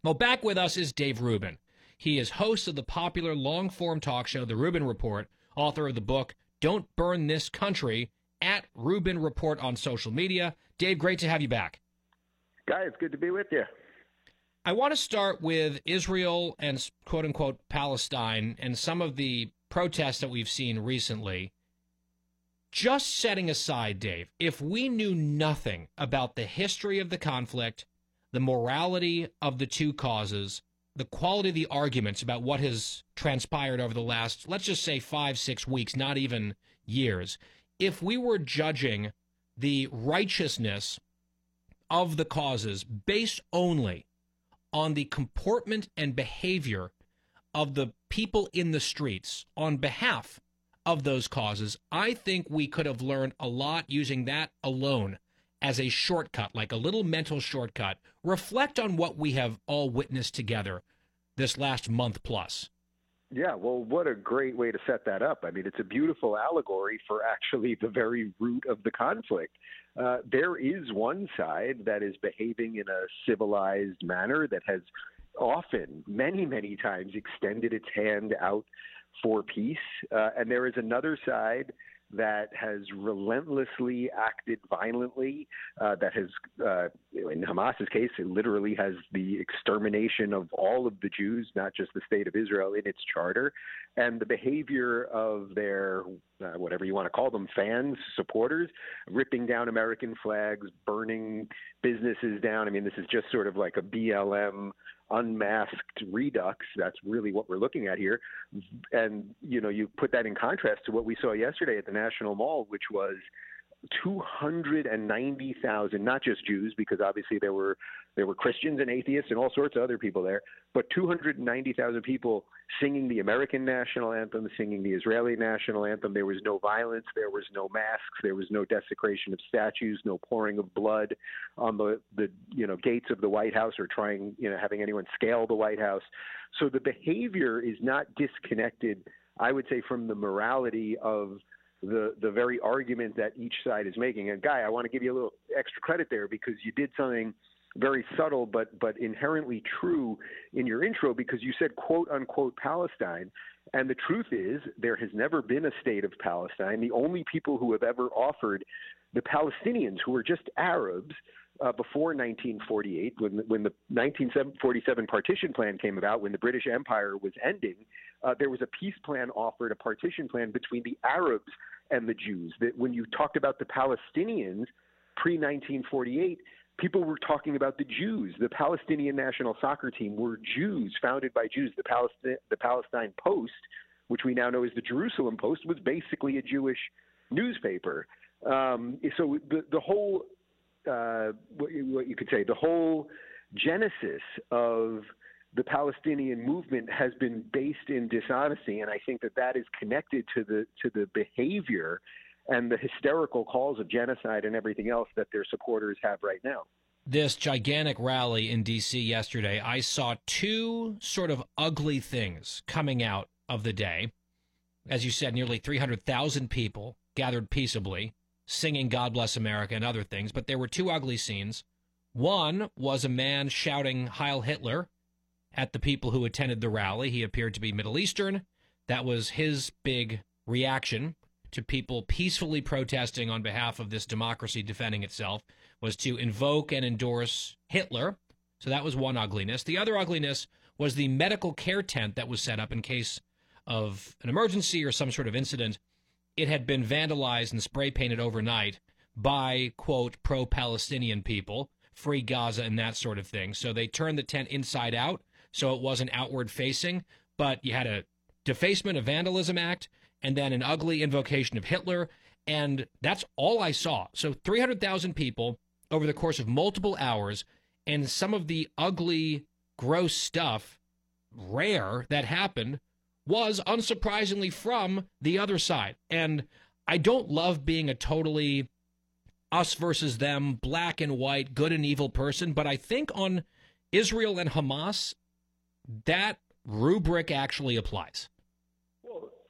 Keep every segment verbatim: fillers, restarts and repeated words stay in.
Well, back with us is Dave Rubin. He is host of the popular long-form talk show, The Rubin Report, author of the book, Don't Burn This Country, at Rubin Report on social media. Dave, great to have you back. Guy, it's good to be with you. I want to start with Israel and quote-unquote Palestine and some of the protests that we've seen recently. Just setting aside, Dave, if we knew nothing about the history of the conflict, the morality of the two causes, the quality of the arguments about what has transpired over the last, let's just say five, six weeks, not even years, if we were judging the righteousness of the causes based only on the comportment and behavior of the people in the streets on behalf of those causes, I think we could have learned a lot using that alone as a shortcut, like a little mental shortcut. Reflect on what we have all witnessed together this last month plus. Yeah, well, what a great way to set that up. I mean, it's a beautiful allegory for actually the very root of the conflict. Uh, there is one side that is behaving in a civilized manner that has often, many, many times extended its hand out for peace. Uh, and there is another side that has relentlessly acted violently, uh, that has, uh, in Hamas's case, it literally has the extermination of all of the Jews, not just the state of Israel, in its charter. And the behavior of their, uh, whatever you want to call them, fans, supporters, ripping down American flags, burning businesses down. I mean, this is just sort of like a B L M unmasked redux. That's really what we're looking at here. And, you know, you put that in contrast to what we saw yesterday at the National Mall, which was two hundred ninety thousand, not just Jews, because obviously there were there were Christians and atheists and all sorts of other people there, but two hundred ninety thousand people singing the American national anthem, singing the Israeli national anthem. There was no violence, there was no masks, there was no desecration of statues, no pouring of blood on the, the you know gates of the White House or trying, you know, having anyone scale the White House. So the behavior is not disconnected, I would say, from the morality of the the very argument that each side is making. And Guy, I want to give you a little extra credit there because you did something very subtle but but inherently true in your intro, because you said quote unquote Palestine. And the truth is there has never been a state of Palestine. The only people who have ever offered the Palestinians, who were just Arabs, Uh, before nineteen forty-eight, when, when the nineteen forty-seven partition plan came about, when the British Empire was ending, uh, there was a peace plan offered, a partition plan between the Arabs and the Jews. That when you talked about the Palestinians pre nineteen forty-eight, people were talking about the Jews. The Palestinian national soccer team were Jews, founded by Jews. The Palestine, the Palestine Post, which we now know is the Jerusalem Post, was basically a Jewish newspaper. Um, so the, the whole Uh, what, you, what you could say, the whole genesis of the Palestinian movement has been based in dishonesty, and I think that that is connected to the to the behavior and the hysterical calls of genocide and everything else that their supporters have right now. This gigantic rally in D C yesterday, I saw two sort of ugly things coming out of the day. As you said, nearly three hundred thousand people gathered peaceably, singing God Bless America and other things, but there were two ugly scenes. One was a man shouting Heil Hitler at the people who attended the rally. He appeared to be Middle Eastern. That was his big reaction to people peacefully protesting on behalf of this democracy defending itself, was to invoke and endorse Hitler. So that was one ugliness. The other ugliness was the medical care tent that was set up in case of an emergency or some sort of incident. It had been vandalized and spray painted overnight by, quote, pro-Palestinian people, free Gaza and that sort of thing. So they turned the tent inside out so it wasn't outward facing, but you had a defacement of vandalism act and then an ugly invocation of Hitler, and that's all I saw. So three hundred thousand people over the course of multiple hours, and some of the ugly, gross stuff, rare, that happened was, unsurprisingly, from the other side. And I don't love being a totally us versus them, black and white, good and evil person, but I think on Israel and Hamas, that rubric actually applies. Well,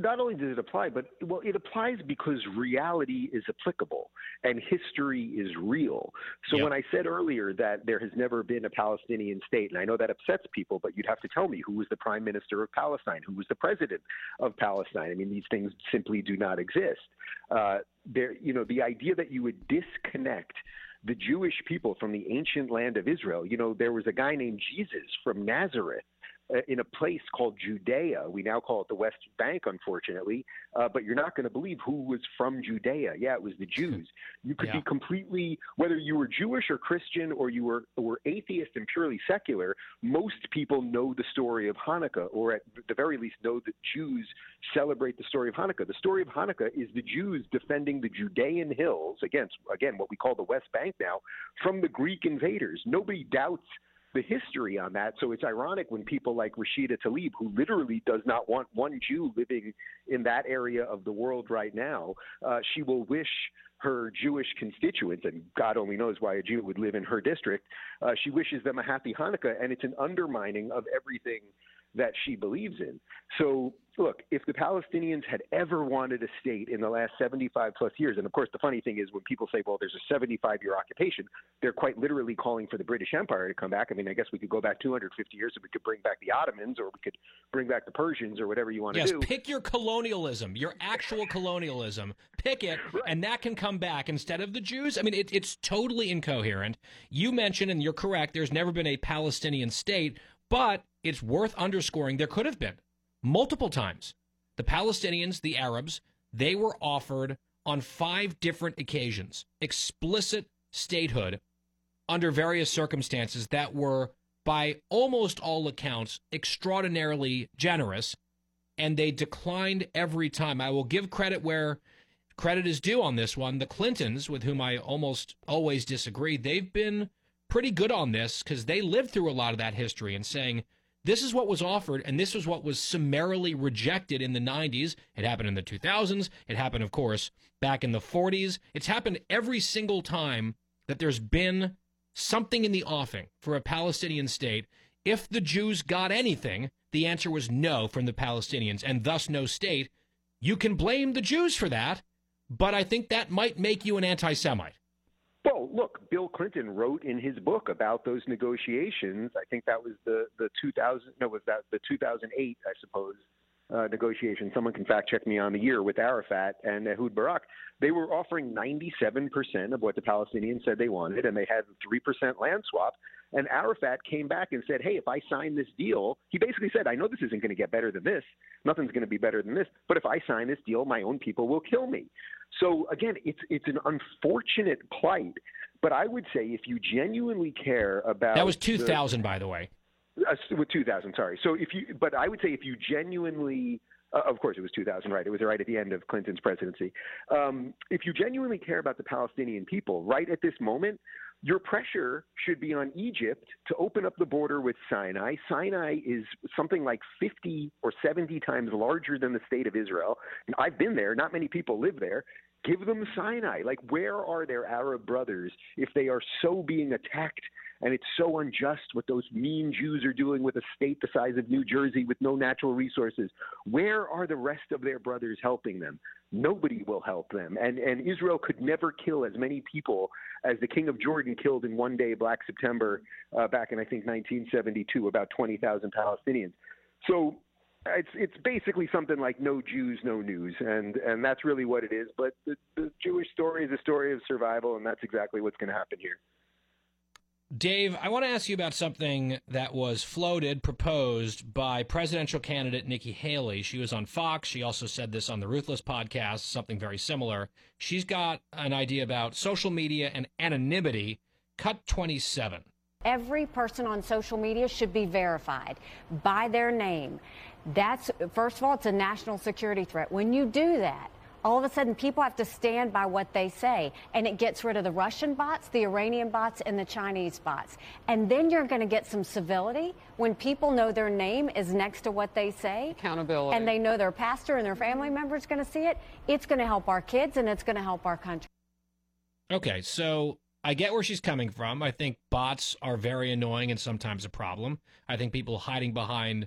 not only does it apply, but well, it applies because reality is applicable and history is real. So Yep. when I said earlier that there has never been a Palestinian state, and I know that upsets people, but you'd have to tell me who was the prime minister of Palestine, who was the president of Palestine. I mean, these things simply do not exist. Uh, there, you know, the idea that you would disconnect the Jewish people from the ancient land of Israel. You know, there was a guy named Jesus from Nazareth in a place called Judea. We now call it the West Bank, unfortunately, uh, but you're not going to believe who was from Judea. Yeah, it was the Jews. You could Yeah. be completely, whether you were Jewish or Christian or you were, were atheist and purely secular, most people know the story of Hanukkah, or at the very least know that Jews celebrate the story of Hanukkah. The story of Hanukkah is the Jews defending the Judean hills against, again, what we call the West Bank now, from the Greek invaders. Nobody doubts the history on that. So it's ironic when people like Rashida Tlaib, who literally does not want one Jew living in that area of the world right now, uh, she will wish her Jewish constituents, and God only knows why a Jew would live in her district, uh, she wishes them a happy Hanukkah, and it's an undermining of everything that she believes in. So, look, if the Palestinians had ever wanted a state in the last seventy-five plus years, and of course the funny thing is when people say, well, there's a seventy-five year occupation, they're quite literally calling for the British Empire to come back. I mean, I guess we could go back two hundred fifty years and we could bring back the Ottomans, or we could bring back the Persians, or whatever you want yes, to do. Yes, pick your colonialism, your actual colonialism. Pick it, right. And that can come back instead of the Jews. I mean, it, it's totally incoherent. You mentioned, and you're correct, there's never been a Palestinian state, but it's worth underscoring there could have been multiple times. The Palestinians, the Arabs, they were offered on five different occasions explicit statehood under various circumstances that were, by almost all accounts, extraordinarily generous, and they declined every time. I will give credit where credit is due on this one. The Clintons, with whom I almost always disagree, they've been pretty good on this because they lived through a lot of that history and saying, this is what was offered, and this was what was summarily rejected in the nineties. It happened in the two thousands. It happened, of course, back in the forties. It's happened every single time that there's been something in the offing for a Palestinian state. If the Jews got anything, the answer was no from the Palestinians, and thus no state. You can blame the Jews for that, but I think that might make you an anti-Semite. Well, look, Bill Clinton wrote in his book about those negotiations. I think that was the, the two thousand, no, was that the two thousand eight, I suppose, uh, negotiation. Someone can fact check me on the year with Arafat and Ehud Barak. They were offering ninety-seven percent of what the Palestinians said they wanted, and they had three percent land swap. And Arafat came back and said, hey, if I sign this deal, he basically said, I know this isn't going to get better than this. Nothing's going to be better than this. But if I sign this deal, my own people will kill me. So, again, it's it's an unfortunate plight. But I would say if you genuinely care about... That was two thousand, the, by the way. Uh, with two thousand, sorry. So if you, but I would say if you genuinely... Uh, of course, it was two thousand, right? It was right at the end of Clinton's presidency. Um, if you genuinely care about the Palestinian people, right at this moment, your pressure should be on Egypt to open up the border with Sinai. Sinai is something like fifty or seventy times larger than the state of Israel. And I've been there. Not many people live there. Give them Sinai. Like, where are their Arab brothers if they are so being attacked? And it's so unjust what those mean Jews are doing with a state the size of New Jersey with no natural resources. Where are the rest of their brothers helping them? Nobody will help them. And, and Israel could never kill as many people as the king of Jordan killed in one day, Black September, uh, back in, I think, nineteen seventy-two, about twenty thousand Palestinians. So it's it's basically something like no Jews, no news. And, and that's really what it is. But the, the Jewish story is a story of survival, and that's exactly what's going to happen here. Dave, I want to ask you about something that was floated, proposed by presidential candidate Nikki Haley. She was on Fox. She also said this on the Ruthless podcast, something very similar. She's got an idea about social media and anonymity. Cut twenty-seven. Every person on social media should be verified by their name. That's, first of all, it's a national security threat. When you do that, all of a sudden, people have to stand by what they say, and it gets rid of the Russian bots, the Iranian bots, and the Chinese bots. And then you're going to get some civility when people know their name is next to what they say. Accountability. And they know their pastor and their family member is going to see it. It's going to help our kids, and it's going to help our country. Okay, so I get where she's coming from. I think bots are very annoying and sometimes a problem. I think people hiding behind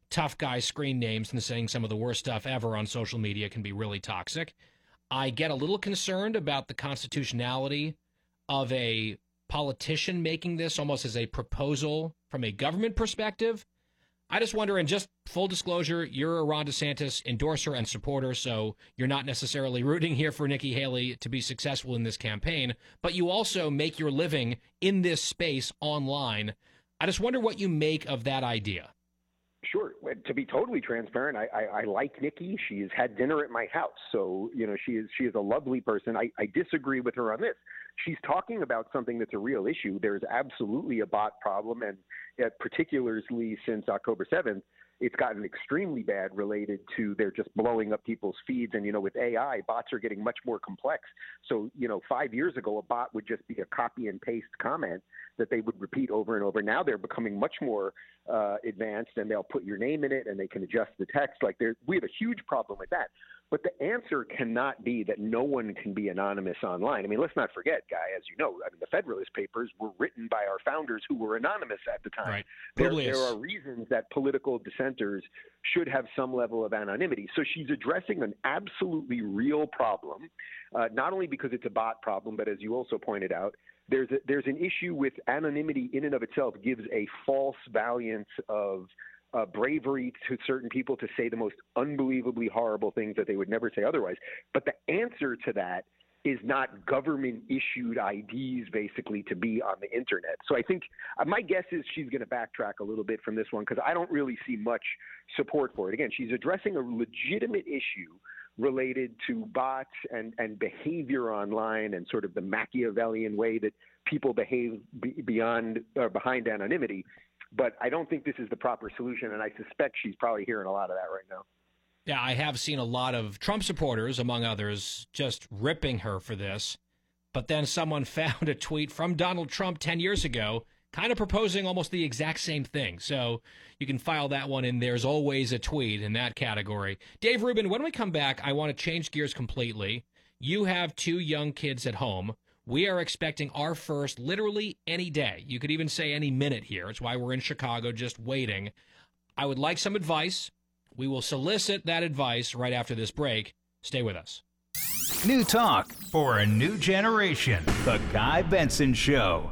tough guy screen names and saying some of the worst stuff ever on social media can be really toxic. I get a little concerned about the constitutionality of a politician making this almost as a proposal from a government perspective. I just wonder, and just full disclosure, you're a Ron DeSantis endorser and supporter, so you're not necessarily rooting here for Nikki Haley to be successful in this campaign, but you also make your living in this space online. I just wonder what you make of that idea. Sure. To be totally transparent, I, I, I like Nikki. She has had dinner at my house. So, you know, she is she is a lovely person. I, I disagree with her on this. She's talking about something that's a real issue. There's absolutely a bot problem, and uh, particularly since October seventh, it's gotten extremely bad related to they're just blowing up people's feeds. And, you know, with A I, bots are getting much more complex. So, you know, five years ago, a bot would just be a copy and paste comment that they would repeat over and over. Now they're becoming much more uh, advanced, and they'll put your name in it and they can adjust the text. Like we have a huge problem with that. But the answer cannot be that no one can be anonymous online. I mean, let's not forget, Guy, as you know, I mean, the Federalist Papers were written by our founders who were anonymous at the time. Right. There, there are reasons that political dissenters should have some level of anonymity. So she's addressing an absolutely real problem, uh, not only because it's a bot problem, but as you also pointed out, there's a, there's an issue with anonymity in and of itself gives a false valiance of Uh, bravery to certain people to say the most unbelievably horrible things that they would never say otherwise. But the answer to that is not government-issued I Ds, basically, to be on the Internet. So I think uh, my guess is she's going to backtrack a little bit from this one because I don't really see much support for it. Again, she's addressing a legitimate issue related to bots and, and behavior online and sort of the Machiavellian way that people behave be, beyond or behind anonymity. But I don't think this is the proper solution, and I suspect she's probably hearing a lot of that right now. Yeah, I have seen a lot of Trump supporters, among others, just ripping her for this. But then someone found a tweet from Donald Trump ten years ago kind of proposing almost the exact same thing. So you can file that one in. There's always a tweet in that category. Dave Rubin, when we come back, I want to change gears completely. You have two young kids at home. We are expecting our first literally any day. You could even say any minute here. It's why we're in Chicago just waiting. I would like some advice. We will solicit that advice right after this break. Stay with us. New talk for a new generation. The Guy Benson Show.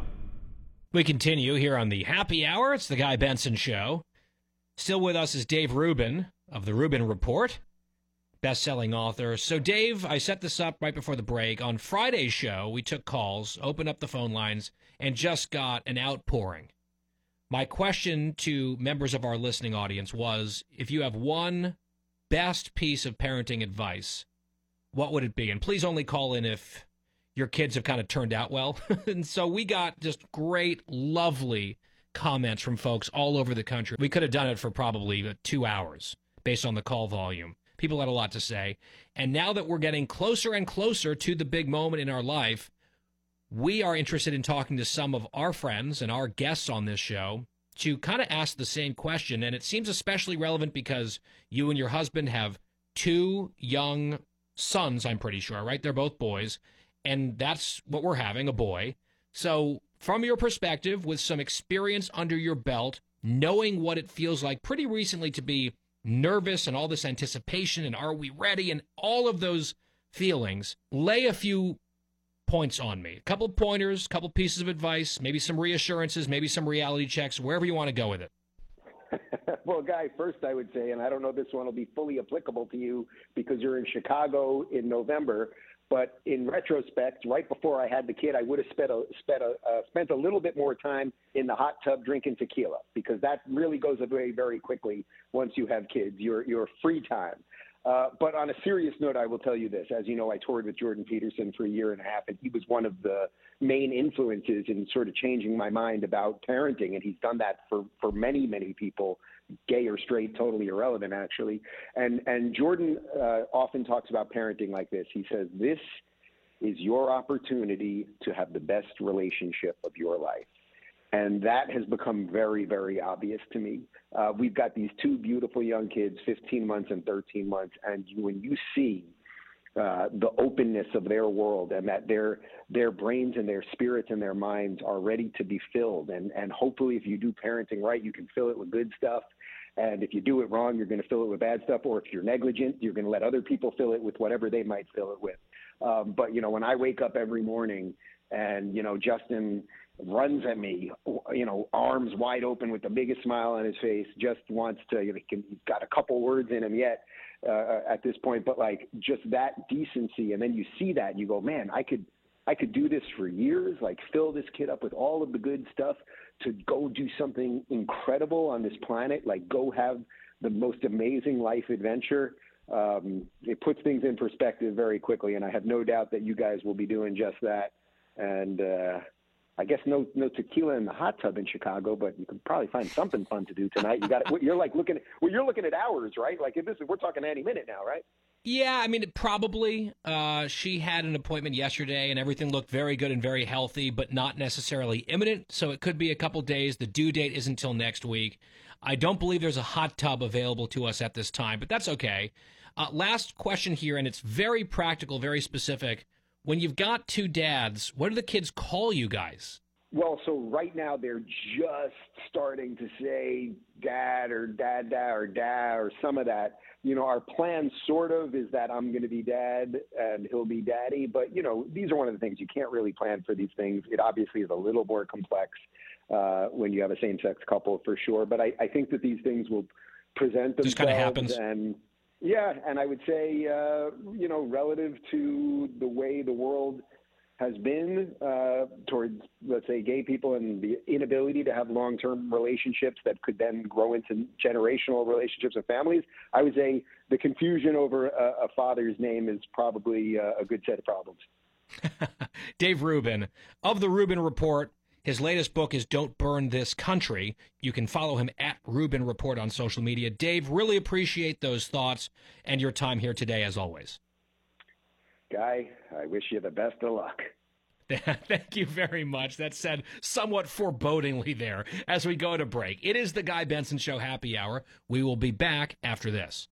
We continue here on the Happy Hour. It's the Guy Benson Show. Still with us is Dave Rubin of the Rubin Report, best-selling author. So, Dave, I set this up right before the break. On Friday's show, we took calls, opened up the phone lines, and just got an outpouring. My question to members of our listening audience was, if you have one best piece of parenting advice, what would it be? And please only call in if your kids have kind of turned out well. And so we got just great, lovely comments from folks all over the country. We could have done it for probably two hours based on the call volume. People had a lot to say. And now that we're getting closer and closer to the big moment in our life, we are interested in talking to some of our friends and our guests on this show to kind of ask the same question. And it seems especially relevant because you and your husband have two young sons, I'm pretty sure, right? They're both boys. And that's what we're having, a boy. So from your perspective, with some experience under your belt, knowing what it feels like pretty recently to be nervous and all this anticipation and are we ready and all of those feelings, lay a few points on me. A couple of pointers, a couple pieces of advice, maybe some reassurances, maybe some reality checks, wherever you want to go with it. Well, Guy, first I would say, and I don't know if this one will be fully applicable to you because you're in Chicago in November, but in retrospect, right before I had the kid, I would have spent a, spent a, uh, spent a little bit more time in the hot tub drinking tequila because that really goes away very quickly once you have kids, your, your free time. Uh, but on a serious note, I will tell you this. As you know, I toured with Jordan Peterson for a year and a half, and he was one of the main influences in sort of changing my mind about parenting, and he's done that for, for many, many people, gay or straight, totally irrelevant, actually. And, and Jordan uh, often talks about parenting like this. He says, this is your opportunity to have the best relationship of your life. And that has become very, very obvious to me. Uh, we've got these two beautiful young kids, fifteen months and thirteen months, and you, when you see uh, the openness of their world, and that their their brains and their spirits and their minds are ready to be filled. And, and hopefully if you do parenting right, you can fill it with good stuff. And if you do it wrong, you're going to fill it with bad stuff. Or if you're negligent, you're going to let other people fill it with whatever they might fill it with. Um, but, you know, when I wake up every morning and, you know, Justin runs at me, you know, arms wide open with the biggest smile on his face, just wants to, you know, he can, he's got a couple words in him yet uh, at this point, but like just that decency. And then you see that and you go, man, I could, I could do this for years, like fill this kid up with all of the good stuff to go do something incredible on this planet, like go have the most amazing life adventure. Um, it puts things in perspective very quickly. And I have no doubt that you guys will be doing just that. And uh, I guess no no tequila in the hot tub in Chicago, but you can probably find something fun to do tonight. You got it. You're like looking at, well, you're looking at hours, right? Like if this is, we're talking any minute now, right? Yeah, I mean, probably. Uh, she had an appointment yesterday, and everything looked very good and very healthy, but not necessarily imminent. So it could be a couple days. The due date isn't until next week. I don't believe there's a hot tub available to us at this time, but that's okay. Uh, last question here, and it's very practical, very specific. When you've got two dads, what do the kids call you guys? Well, so right now they're just starting to say dad or dad, dad or dad or some of that. You know, our plan sort of is that I'm going to be dad and he'll be daddy. But, you know, these are one of the things you can't really plan for these things. It obviously is a little more complex uh, when you have a same-sex couple for sure. But I, I think that these things will present themselves. Just kind of happens. And yeah, and I would say, uh, you know, relative to the way the world has been uh, towards, let's say, gay people and the inability to have long-term relationships that could then grow into generational relationships and families, I would say the confusion over a, a father's name is probably uh, a good set of problems. Dave Rubin of the Rubin Report. His latest book is Don't Burn This Country. You can follow him at Rubin Report on social media. Dave, really appreciate those thoughts and your time here today, as always. Guy, I wish you the best of luck. Thank you very much. That said somewhat forebodingly there as we go to break. It is the Guy Benson Show Happy Hour. We will be back after this.